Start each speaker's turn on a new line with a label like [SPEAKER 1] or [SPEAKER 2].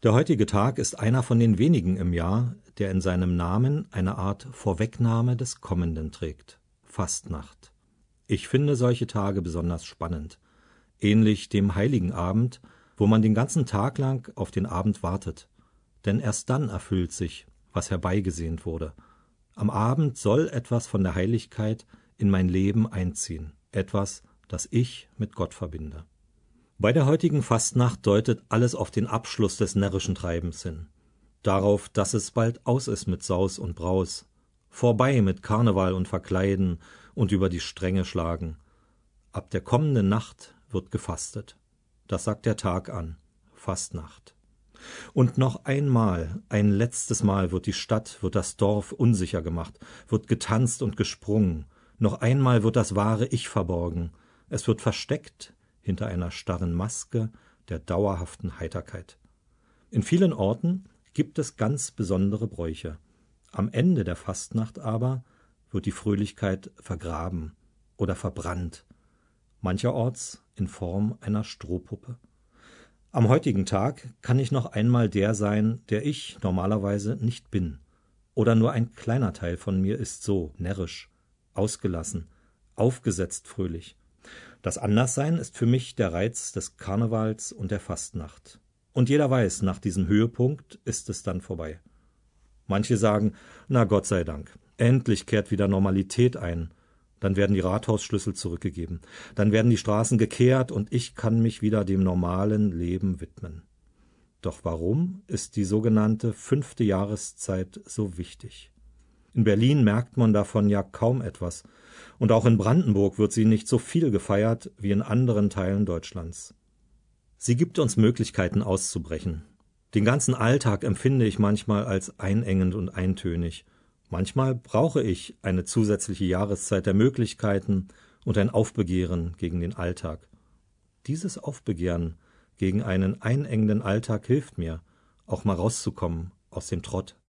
[SPEAKER 1] Der heutige Tag ist einer von den wenigen im Jahr, der in seinem Namen eine Art Vorwegnahme des Kommenden trägt: Fastnacht. Ich finde solche Tage besonders spannend, ähnlich dem Heiligen Abend, wo man den ganzen Tag lang auf den Abend wartet. Denn erst dann erfüllt sich, was herbeigesehnt wurde. Am Abend soll etwas von der Heiligkeit in mein Leben einziehen, etwas, das ich mit Gott verbinde. Bei der heutigen Fastnacht deutet alles auf den Abschluss des närrischen Treibens hin. Darauf, dass es bald aus ist mit Saus und Braus, vorbei mit Karneval und Verkleiden und über die Stränge schlagen. Ab der kommenden Nacht wird gefastet. Das sagt der Tag an, Fastnacht. Und noch einmal, ein letztes Mal wird die Stadt, wird das Dorf unsicher gemacht, wird getanzt und gesprungen. Noch einmal wird das wahre Ich verborgen. Es wird versteckt hinter einer starren Maske der dauerhaften Heiterkeit. In vielen Orten gibt es ganz besondere Bräuche. Am Ende der Fastnacht aber wird die Fröhlichkeit vergraben oder verbrannt, mancherorts in Form einer Strohpuppe. Am heutigen Tag kann ich noch einmal der sein, der ich normalerweise nicht bin. Oder nur ein kleiner Teil von mir ist so närrisch, ausgelassen, aufgesetzt fröhlich. Das Anderssein ist für mich der Reiz des Karnevals und der Fastnacht. Und jeder weiß, nach diesem Höhepunkt ist es dann vorbei. Manche sagen, na Gott sei Dank, endlich kehrt wieder Normalität ein. Dann werden die Rathausschlüssel zurückgegeben. Dann werden die Straßen gekehrt und ich kann mich wieder dem normalen Leben widmen. Doch warum ist die sogenannte 5. Jahreszeit so wichtig? In Berlin merkt man davon ja kaum etwas. Und auch in Brandenburg wird sie nicht so viel gefeiert wie in anderen Teilen Deutschlands. Sie gibt uns Möglichkeiten auszubrechen. Den ganzen Alltag empfinde ich manchmal als einengend und eintönig. Manchmal brauche ich eine zusätzliche Jahreszeit der Möglichkeiten und ein Aufbegehren gegen den Alltag. Dieses Aufbegehren gegen einen einengenden Alltag hilft mir, auch mal rauszukommen aus dem Trott.